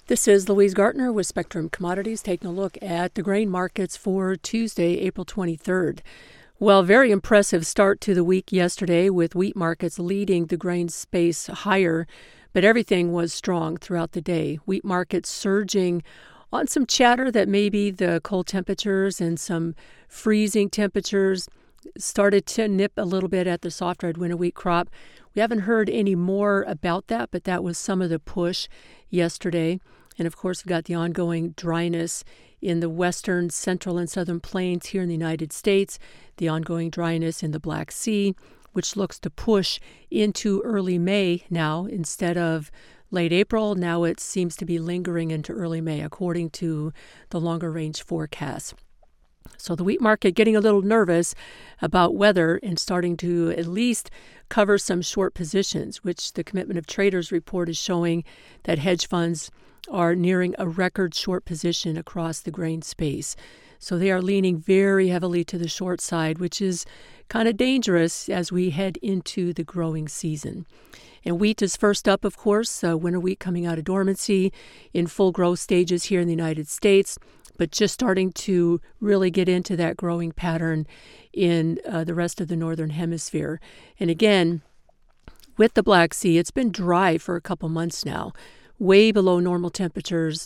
This is Louise Gartner with Spectrum Commodities taking a look at the grain markets for Tuesday, April 23rd. Well, very impressive start to the week yesterday with wheat markets leading the grain space higher, but everything was strong throughout the day. Wheat markets surging on some chatter that maybe the cold temperatures and some freezing temperatures started to nip a little bit at the soft red winter wheat crop. We haven't heard any more about that, but that was some of the push yesterday. And of course, we've got the ongoing dryness in the western, central, and southern plains here in the United States, the ongoing dryness in the Black Sea, which looks to push into early May now instead of late April. Now it seems to be lingering into early May, according to the longer range forecasts. So the wheat market getting a little nervous about weather and starting to at least cover some short positions, which the Commitment of Traders report is showing that hedge funds are nearing a record short position across the grain space. So they are leaning very heavily to the short side, which is kind of dangerous as we head into the growing season. And wheat is first up, of course, winter wheat coming out of dormancy in full growth stages here in the United States, but just starting to really get into that growing pattern in the rest of the northern hemisphere. And again, with the Black Sea, it's been dry for a couple months now, way below normal temperatures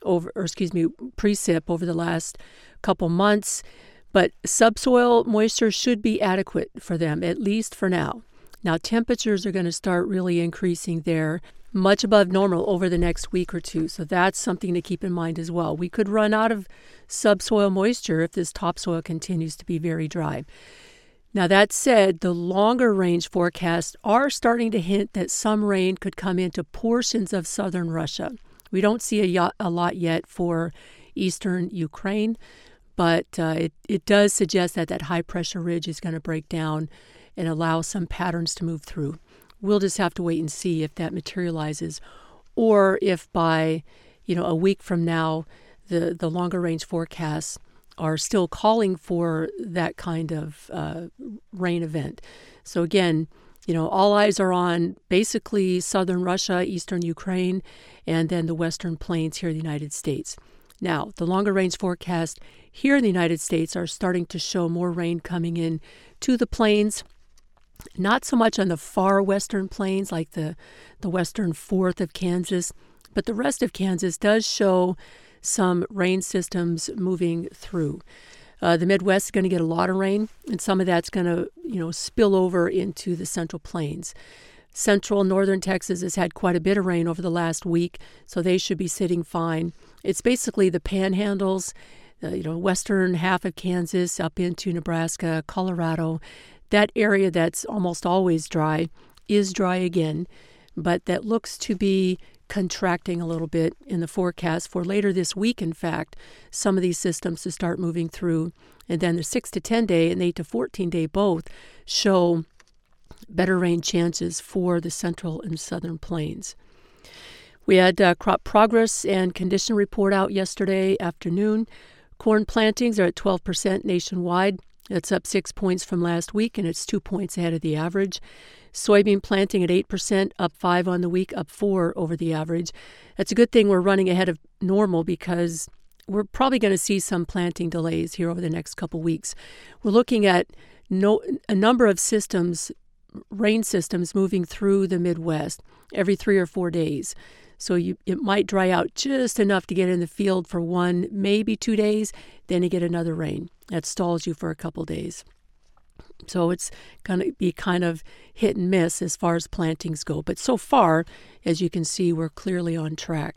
precip over the last couple months, but subsoil moisture should be adequate for them, at least for now. Now, temperatures are going to start really increasing there, much above normal over the next week or two. So that's something to keep in mind as well. We could run out of subsoil moisture if this topsoil continues to be very dry. Now, that said, the longer range forecasts are starting to hint that some rain could come into portions of southern Russia. We don't see a lot yet for eastern Ukraine, but it does suggest that high-pressure ridge is going to break down and allow some patterns to move through. We'll just have to wait and see if that materializes, or if by a week from now, the longer range forecasts are still calling for that kind of rain event. So again, all eyes are on basically southern Russia, eastern Ukraine, and then the western plains here in the United States. Now, the longer range forecasts here in the United States are starting to show more rain coming in to the plains. Not so much on the far western plains like the western fourth of Kansas, but the rest of Kansas does show some rain systems moving through. The Midwest is going to get a lot of rain, and some of that's going to, spill over into the central plains. Central northern Texas has had quite a bit of rain over the last week, so they should be sitting fine. It's basically the panhandles, western half of Kansas up into Nebraska, Colorado. That area that's almost always dry is dry again, but that looks to be contracting a little bit in the forecast for later this week. In fact, some of these systems to start moving through, and then the 6 to 10 day and 8 to 14 day both show better rain chances for the central and southern plains. We had crop progress and condition report out yesterday afternoon. Corn plantings are at 12% nationwide. That's up 6 points from last week, and it's 2 points ahead of the average. Soybean planting at 8%, up 5 on the week, up 4 over the average. That's a good thing we're running ahead of normal because we're probably going to see some planting delays here over the next couple weeks. We're looking at a number of systems, rain systems moving through the Midwest every 3 or 4 days. So it might dry out just enough to get in the field for 1, maybe 2 days, then you get another rain. That stalls you for a couple days. So it's going to be kind of hit and miss as far as plantings go. But so far, as you can see, we're clearly on track.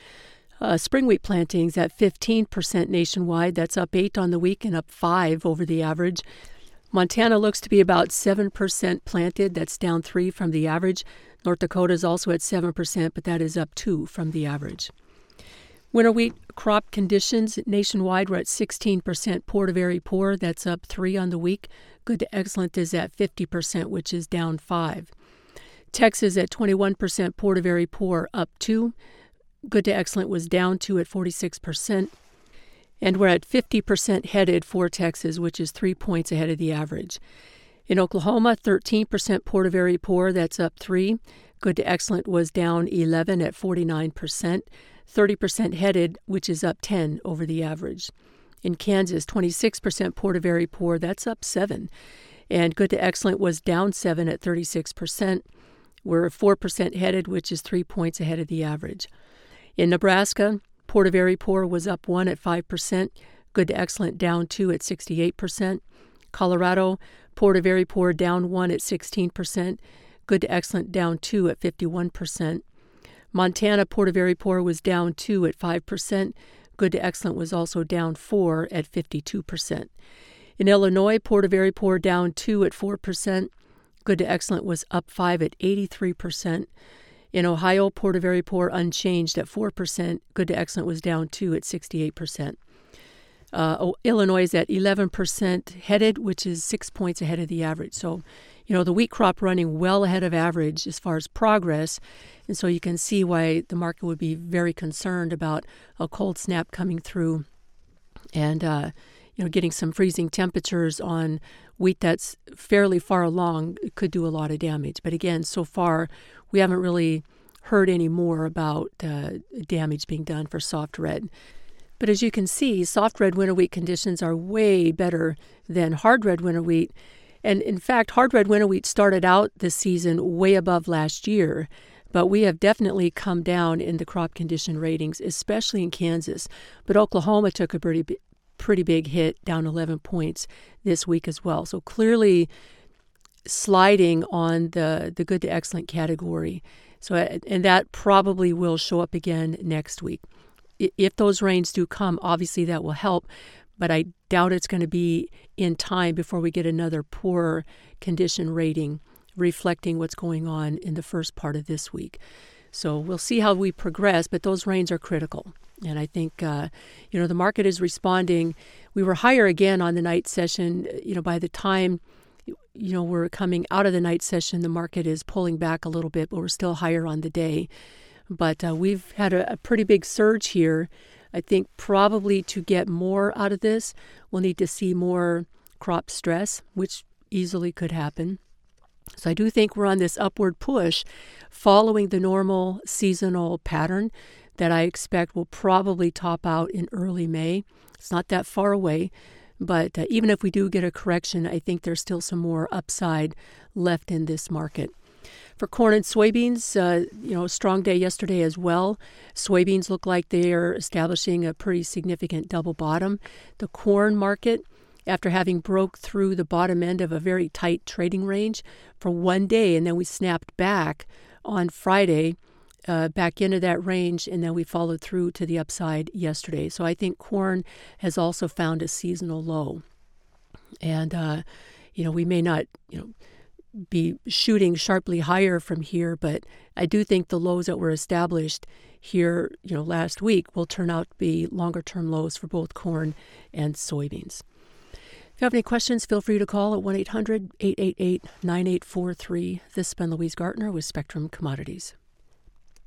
Spring wheat plantings at 15% nationwide. That's up 8 on the week and up 5 over the average. Montana looks to be about 7% planted. That's down 3 from the average. North Dakota is also at 7%, but that is up 2 from the average. Winter wheat crop conditions nationwide were at 16% poor to very poor. That's up 3 on the week. Good to excellent is at 50%, which is down 5. Texas at 21% poor to very poor, up 2. Good to excellent was down 2 at 46%. And we're at 50% headed for Texas, which is 3 points ahead of the average. In Oklahoma, 13% poor to very poor, that's up 3. Good to excellent was down 11 at 49%. 30% headed, which is up 10 over the average. In Kansas, 26% poor to very poor, that's up 7. And good to excellent was down 7 at 36%. We're 4% headed, which is 3 points ahead of the average. In Nebraska, poor to very poor was up 1 at 5%. Good to excellent down 2 at 68%. Colorado, poor to very poor down 1 at 16%. Good to excellent down 2 at 51%. Montana, poor to very poor was down 2 at 5%. Good to excellent was also down 4 at 52%. In Illinois, poor to very poor down 2 at 4%. Good to excellent was up 5 at 83%. In Ohio, poor to very poor unchanged at 4%. Good to excellent was down 2 at 68%. Illinois is at 11% headed, which is 6 points ahead of the average. So, the wheat crop running well ahead of average as far as progress. And so you can see why the market would be very concerned about a cold snap coming through and, getting some freezing temperatures on wheat that's fairly far along could do a lot of damage. But again, so far, we haven't really heard any more about damage being done for soft red. But as you can see, soft red winter wheat conditions are way better than hard red winter wheat. And in fact, hard red winter wheat started out this season way above last year. But we have definitely come down in the crop condition ratings, especially in Kansas. But Oklahoma took a pretty big hit, down 11 points this week as well. So clearly sliding on the good to excellent category. So, and that probably will show up again next week. If those rains do come, obviously that will help, but I doubt it's going to be in time before we get another poor condition rating reflecting what's going on in the first part of this week. So we'll see how we progress, but those rains are critical. And I think, the market is responding. We were higher again on the night session. By the time, we're coming out of the night session, the market is pulling back a little bit, but we're still higher on the day. But we've had a pretty big surge here. I think probably to get more out of this, we'll need to see more crop stress, which easily could happen. So I do think we're on this upward push following the normal seasonal pattern that I expect will probably top out in early May. It's not that far away, but even if we do get a correction, I think there's still some more upside left in this market. For corn and soybeans, a strong day yesterday as well. Soybeans look like they are establishing a pretty significant double bottom. The corn market, after having broke through the bottom end of a very tight trading range for one day, and then we snapped back on Friday, back into that range, and then we followed through to the upside yesterday. So I think corn has also found a seasonal low. And, we may not, be shooting sharply higher from here, but I do think the lows that were established here, last week will turn out to be longer-term lows for both corn and soybeans. If you have any questions, feel free to call at 1-800-888-9843. This has been Louise Gartner with Spectrum Commodities.